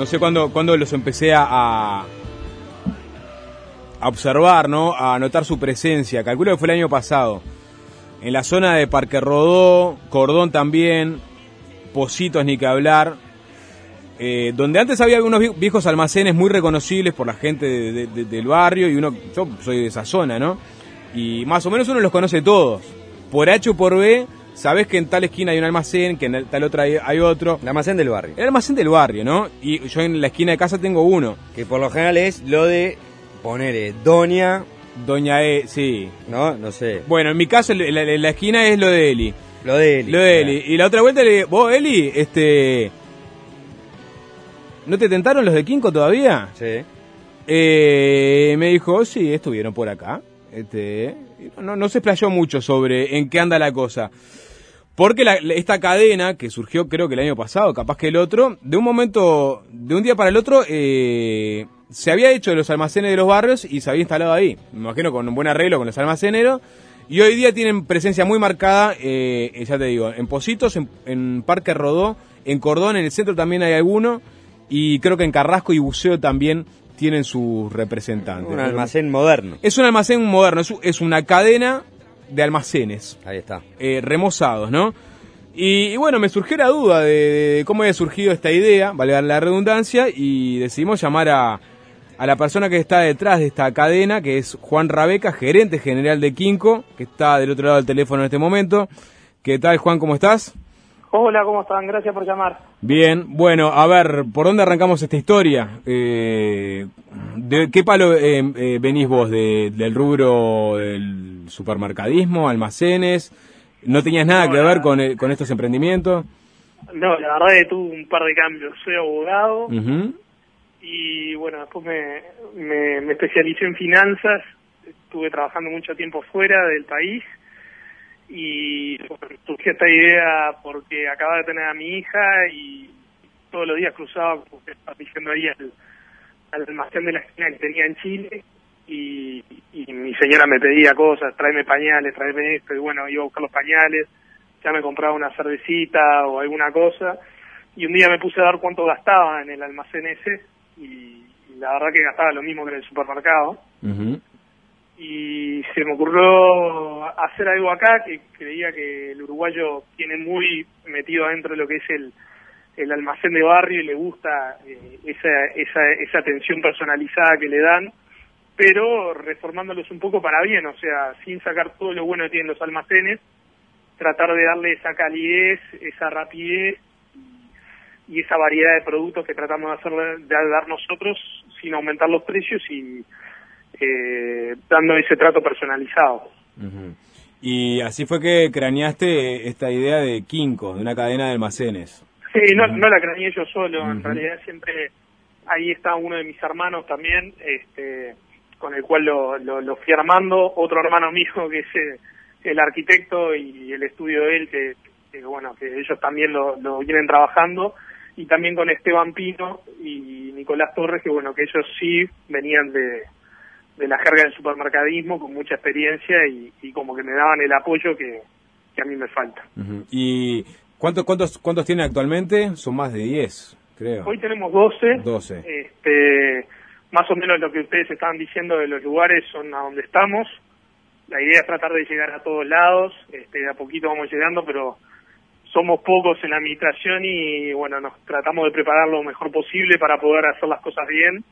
no sé cuándo los empecé a observar, ¿no? A notar su presencia. Calculo que fue el año pasado. En la zona de Parque Rodó, Cordón también, Pocitos ni que hablar. Donde antes había unos viejos almacenes muy reconocibles por la gente del barrio, y yo soy de esa zona, ¿no? Y más o menos uno los conoce todos. Por H o por B, sabés que en tal esquina hay un almacén, que en tal otra hay otro. El almacén del barrio. El almacén del barrio, ¿no? Y yo en la esquina de casa tengo uno. Que por lo general es lo de poner Doña E, sí. No sé. Bueno, en mi caso, la esquina es lo de Eli. Lo de Eli. Lo de Eli. Y la otra vuelta le digo, vos, Eli, ¿no te tentaron los de Quinco todavía? Sí. Me dijo, sí, estuvieron por acá. No se explayó mucho sobre en qué anda la cosa. Porque esta cadena, que surgió creo que el año pasado, capaz que el otro, de un día para el otro, se había hecho de los almacenes de los barrios y se había instalado ahí. Me imagino con un buen arreglo con los almaceneros. Y hoy día tienen presencia muy marcada, ya te digo, en Pocitos, en Parque Rodó, en Cordón, en el centro también hay alguno. Y creo que en Carrasco y Buceo también tienen sus representantes. Un almacén moderno. Es un almacén moderno, es una cadena de almacenes. Ahí está. Remozados, ¿no? Y bueno, me surgió la duda de cómo había surgido esta idea, valga la redundancia, y decidimos llamar a la persona que está detrás de esta cadena, que es Juan Rabeca, gerente general de Quinco, que está del otro lado del teléfono en este momento. ¿Qué tal, Juan? ¿Cómo estás? Hola, ¿cómo están? Gracias por llamar. Bien, bueno, a ver, ¿por dónde arrancamos esta historia? ¿De qué palo venís vos? ¿Del rubro del supermercadismo, almacenes? ¿No tenías nada que ver con estos emprendimientos? No, la verdad es que tuve un par de cambios. Soy abogado y bueno, después me especialicé en finanzas. Estuve trabajando mucho tiempo fuera del país. Y surgió esta idea porque acababa de tener a mi hija y todos los días cruzaba, porque estaba diciendo ahí al almacén de la esquina que tenía en Chile, y mi señora me pedía cosas, tráeme pañales, tráeme esto, y bueno, iba a buscar los pañales, ya me compraba una cervecita o alguna cosa, y un día me puse a dar cuánto gastaba en el almacén ese, y la verdad que gastaba lo mismo que en el supermercado. Y se me ocurrió hacer algo acá que creía que el uruguayo tiene muy metido adentro de lo que es el almacén de barrio y le gusta esa atención personalizada que le dan, pero reformándolos un poco para bien, o sea, sin sacar todo lo bueno que tienen los almacenes, tratar de darle esa calidez, esa rapidez y esa variedad de productos que tratamos de dar nosotros sin aumentar los precios y dando ese trato personalizado. Y así fue que craneaste esta idea de Quinco, de una cadena de almacenes. Sí, no la craneé yo solo, en realidad siempre ahí está uno de mis hermanos también, con el cual lo fui armando, otro hermano mío que es el arquitecto y el estudio de él, que bueno, que ellos también lo vienen trabajando, y también con Esteban Pino y Nicolás Torres, que bueno, que ellos sí venían de la jerga del supermercadismo con mucha experiencia y como que me daban el apoyo que a mí me falta. ¿Y cuántos tienen actualmente? Son más de 10, creo. Hoy tenemos 12. 12. Más o menos lo que ustedes estaban diciendo de los lugares son a donde estamos. La idea es tratar de llegar a todos lados, de a poquito vamos llegando, pero somos pocos en la administración y bueno, nos tratamos de preparar lo mejor posible para poder hacer las cosas bien.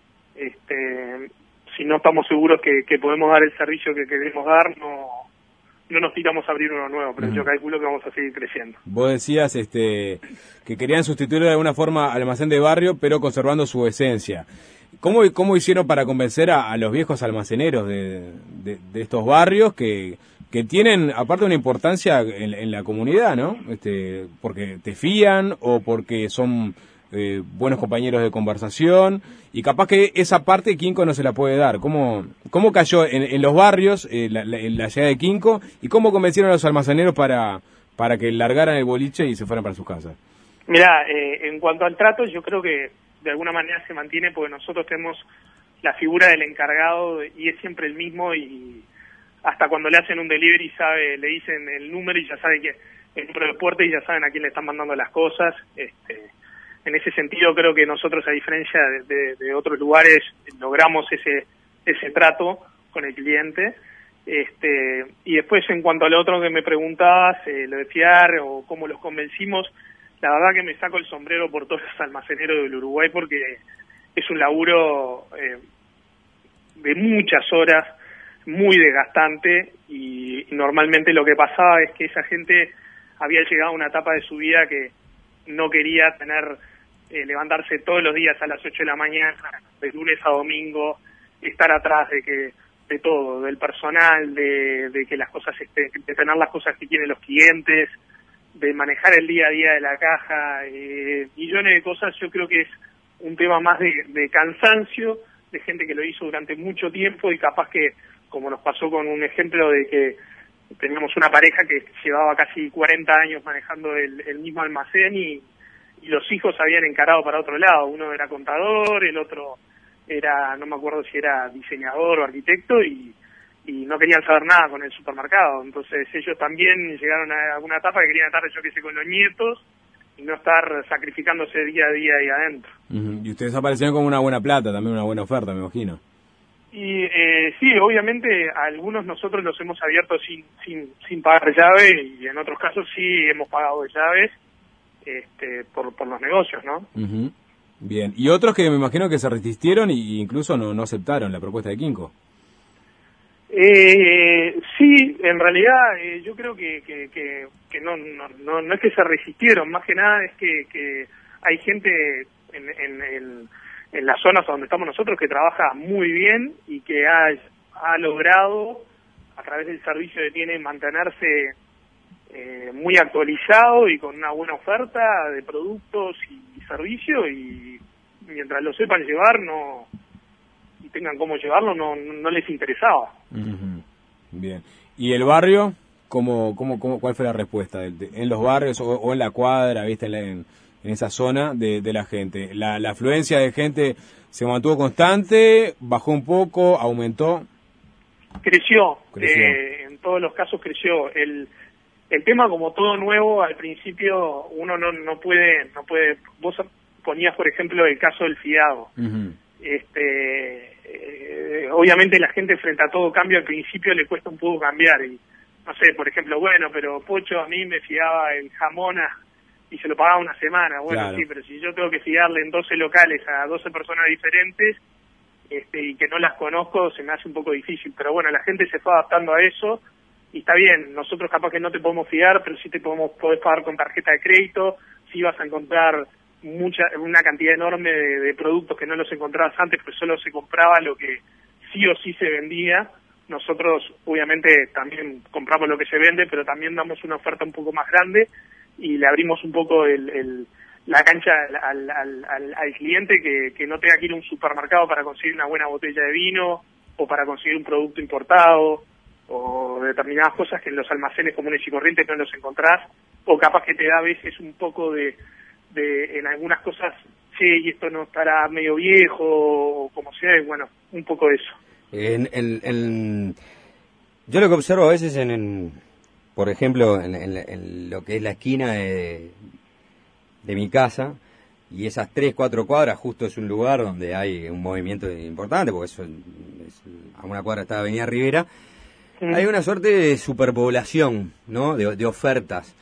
Si no estamos seguros que podemos dar el servicio que queremos dar, no nos tiramos a abrir uno nuevo, pero yo calculo que vamos a seguir creciendo. Vos decías que querían sustituir de alguna forma al almacén de barrio, pero conservando su esencia. ¿Cómo hicieron para convencer a los viejos almaceneros de estos barrios que tienen, aparte, una importancia en la comunidad, ¿no? Porque te fían o porque son buenos compañeros de conversación, y capaz que esa parte Quinco no se la puede dar. ¿Cómo cayó en los barrios la llegada de Quinco, y cómo convencieron a los almaceneros para que largaran el boliche y se fueran para sus casas? Mirá, en cuanto al trato, yo creo que de alguna manera se mantiene, porque nosotros tenemos la figura del encargado y es siempre el mismo, y hasta cuando le hacen un delivery le dicen el número y ya saben que el número de puerta y ya saben a quién le están mandando las cosas. en ese sentido creo que nosotros, a diferencia de otros lugares, logramos ese trato con el cliente. Y después, en cuanto a lo otro que me preguntabas, lo de fiar o cómo los convencimos, la verdad que me saco el sombrero por todos los almaceneros del Uruguay, porque es un laburo de muchas horas, muy desgastante, y normalmente lo que pasaba es que esa gente había llegado a una etapa de su vida que no quería tener levantarse todos los días a las 8 de la mañana, de lunes a domingo, estar atrás de todo, del personal, de que las cosas de tener las cosas que quieren los clientes, de manejar el día a día de la caja, millones de cosas. Yo creo que es un tema más de cansancio, de gente que lo hizo durante mucho tiempo, y capaz que, como nos pasó con un ejemplo de que teníamos una pareja que llevaba casi 40 años manejando el mismo almacén, y los hijos habían encarado para otro lado. Uno era contador, el otro era, no me acuerdo si era diseñador o arquitecto, y no querían saber nada con el supermercado. Entonces ellos también llegaron a alguna etapa que querían estar, yo qué sé, con los nietos, y no estar sacrificándose día a día ahí adentro. Y ustedes aparecieron como una buena plata, también una buena oferta, me imagino. Y sí, obviamente a algunos nosotros los hemos abierto sin pagar llave, y en otros casos sí hemos pagado llaves por los negocios, ¿no? Bien, y otros que me imagino que se resistieron y incluso no aceptaron la propuesta de Kinko. Sí, en realidad yo creo que no es que se resistieron, más que nada es que hay gente en las zonas donde estamos nosotros que trabaja muy bien y que ha logrado, a través del servicio que tiene, mantenerse muy actualizado y con una buena oferta de productos y servicios, y mientras lo sepan llevar y tengan cómo llevarlo, no les interesaba. Bien. ¿Y el barrio? ¿Cuál fue la respuesta? ¿En los barrios o en la cuadra, viste, en esa zona de la gente? ¿La afluencia de gente se mantuvo constante? ¿Bajó un poco? ¿Aumentó? Creció. En todos los casos creció. El tema, como todo nuevo, al principio uno no puede. Vos ponías, por ejemplo, el caso del fiado. Obviamente la gente, frente a todo cambio, al principio le cuesta un poco cambiar, y no sé, por ejemplo, bueno, pero Pocho a mí me fiaba el jamón y se lo pagaba una semana. Bueno, claro. Sí, pero si yo tengo que fiarle en 12 locales a 12 personas diferentes y que no las conozco, se me hace un poco difícil. Pero bueno, la gente se fue adaptando a eso, y está bien. Nosotros capaz que no te podemos fiar, pero sí podés pagar con tarjeta de crédito. Sí vas a encontrar una cantidad enorme de productos que no los encontrabas antes, pues solo se compraba lo que sí o sí se vendía. Nosotros obviamente también compramos lo que se vende, pero también damos una oferta un poco más grande, y le abrimos un poco la cancha al cliente, que no tenga que ir a un supermercado para conseguir una buena botella de vino, o para conseguir un producto importado, o determinadas cosas que en los almacenes comunes y corrientes no los encontrás, o capaz que te da a veces un poco de en algunas cosas, sí, y esto no estará medio viejo, o como sea, y bueno, un poco de eso. Yo lo que observo a veces por ejemplo, en lo que es la esquina de mi casa, y esas 3-4 cuadras, justo es un lugar donde hay un movimiento importante, porque a una cuadra está Avenida Rivera, hay una suerte de superpoblación, ¿no? De ofertas.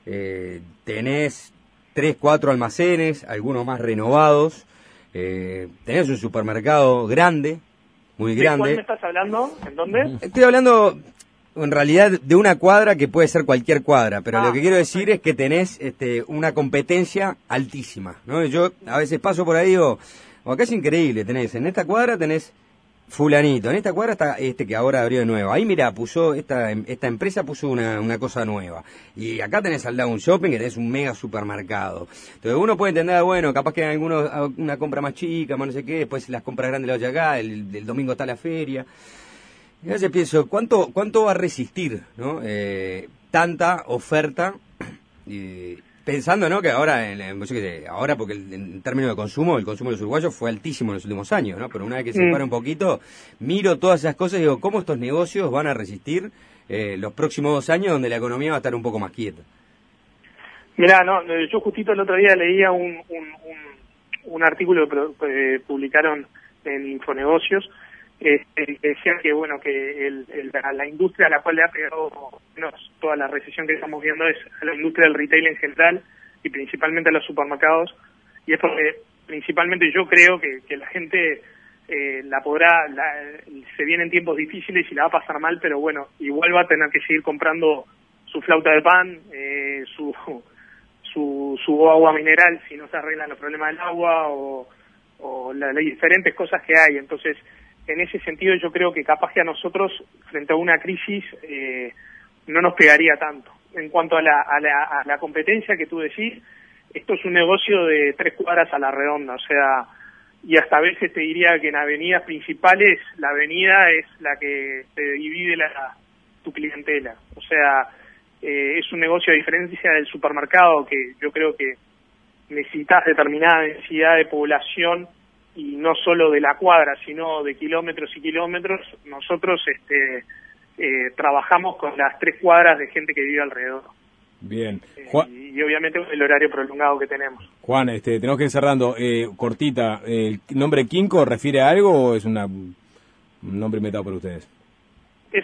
Tenés 3-4 almacenes, algunos más renovados, tenés un supermercado grande, muy grande. ¿De cuál me estás hablando? ¿En dónde? Estoy hablando, en realidad, de una cuadra que puede ser cualquier cuadra, pero lo que quiero decir es que tenés una competencia altísima, ¿no? Yo a veces paso por ahí y digo, acá es increíble, en esta cuadra tenés fulanito, en esta cuadra está que ahora abrió de nuevo, ahí mira, esta empresa puso una cosa nueva, y acá tenés al lado un shopping que tenés un mega supermercado. Entonces uno puede entender, bueno, capaz que algunos una compra más chica, más no sé qué, después las compras grandes las de acá, el domingo está la feria. Y a veces pienso, ¿cuánto va a resistir, ¿no? Tanta oferta, pensando, ¿no? Que ahora, ahora porque en términos de consumo, el consumo de los uruguayos fue altísimo en los últimos años, ¿no? Pero una vez que se para un poquito, miro todas esas cosas y digo, ¿cómo estos negocios van a resistir los próximos 2 años, donde la economía va a estar un poco más quieta? Mirá, no, yo justito el otro día leía un artículo que publicaron en Infonegocios, que decía que bueno, que la industria a la cual le ha pegado menos toda la recesión que estamos viendo es a la industria del retail en general y principalmente a los supermercados, y es porque principalmente yo creo que la gente se vienen tiempos difíciles y la va a pasar mal, pero bueno, igual va a tener que seguir comprando su flauta de pan, su agua mineral si no se arreglan los problemas del agua o las diferentes cosas que hay. Entonces, en ese sentido yo creo que capaz que a nosotros, frente a una crisis, no nos pegaría tanto. En cuanto a la competencia que tú decís, esto es un negocio de 3 cuadras a la redonda, o sea, y hasta a veces te diría que en avenidas principales la avenida es la que te divide tu clientela. O sea, es un negocio a diferencia del supermercado, que yo creo que necesitas determinada densidad de población y no solo de la cuadra, sino de kilómetros y kilómetros. Nosotros trabajamos con las 3 cuadras de gente que vive alrededor. Bien. Y obviamente el horario prolongado que tenemos. Juan, tenemos que ir cerrando. Cortita, ¿el nombre Quinco refiere a algo o es un nombre inventado por ustedes? Es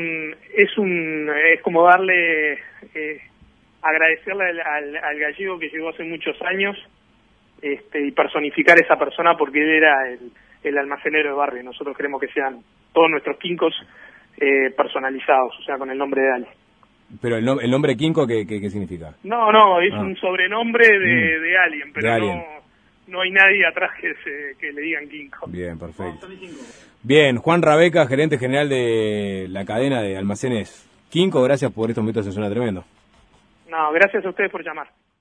como darle, agradecerle al gallego que llegó hace muchos años, y personificar a esa persona porque él era el almacenero de barrio. Nosotros queremos que sean todos nuestros quincos personalizados, o sea, con el nombre de Ali. Pero el nombre Quinco, ¿qué significa? No, es un sobrenombre de alguien, pero de alguien. No hay nadie atrás que le digan Quinco. Bien, perfecto. Bien, Juan Rabeca, gerente general de la cadena de almacenes Quinco, gracias por estos minutos, se suena tremendo. No, gracias a ustedes por llamar.